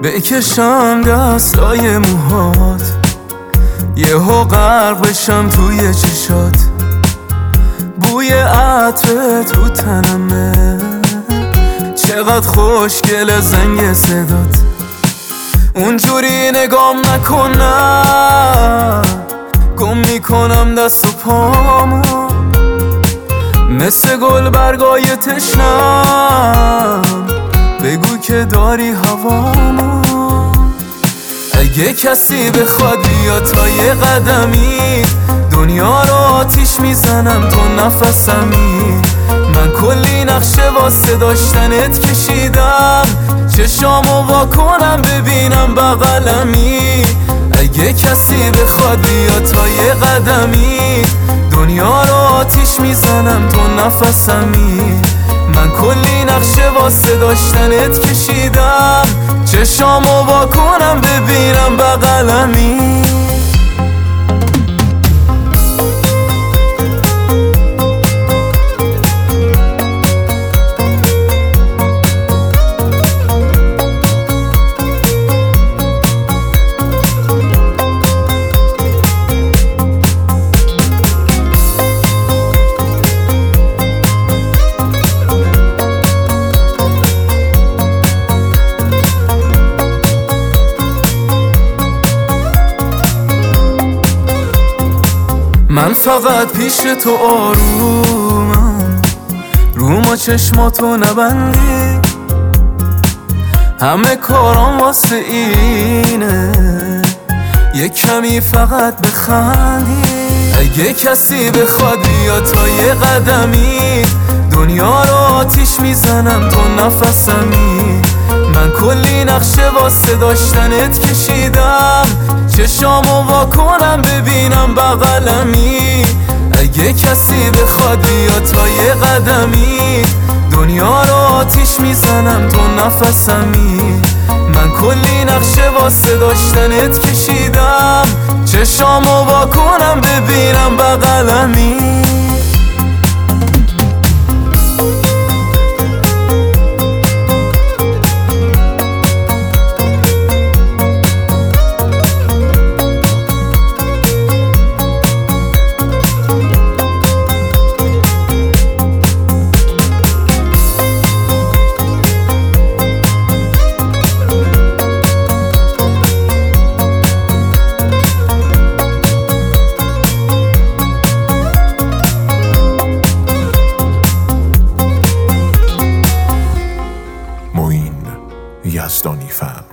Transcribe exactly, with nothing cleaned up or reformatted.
بکشم دستای موهات، یهو غرق بشم توی چشات، بوی عطر تو تنمه، چقدر خوشگل زنگ صدات. اونجوری نگام نکنم، گم میکنم دست و پامو، مثل گل برگای تشنم، بگو که داری هوامو. اگه کسی بخواد بیا تا یه قدمی، دنیا رو آتیش میزنم تو نفسمی. من کلی نقشه واسه داشتنت کشیدم، چشامو وا کنم ببینم بغلمی. اگه کسی بخواد بیا تا یه قدمی، دنیا رو آتیش میزنم تو نفسمی. من کلی نقشه واسه داشتنت کشیدم، چشامو وا کنم ببینم بغلمی. من فقط پیش تو آرومم، روم و چشماتو نبندی، همه کارام واسه اینه یه کمی فقط بخندی. اگه کسی بخواد بیا تا یه قدمی، دنیا رو آتیش میزنم تو نفسمی. من کلی نقشه واسه داشتنت کشیدم، چشامو وا کنم ببینم بغلمی. اگه کسی بخواد بیا تا یه قدمی، دنیا رو آتیش میزنم تو نفسمی. من کلی نقشه واسه داشتنت کشیدم، چشامو وا کنم ببینم بغلمی. یزدانی فر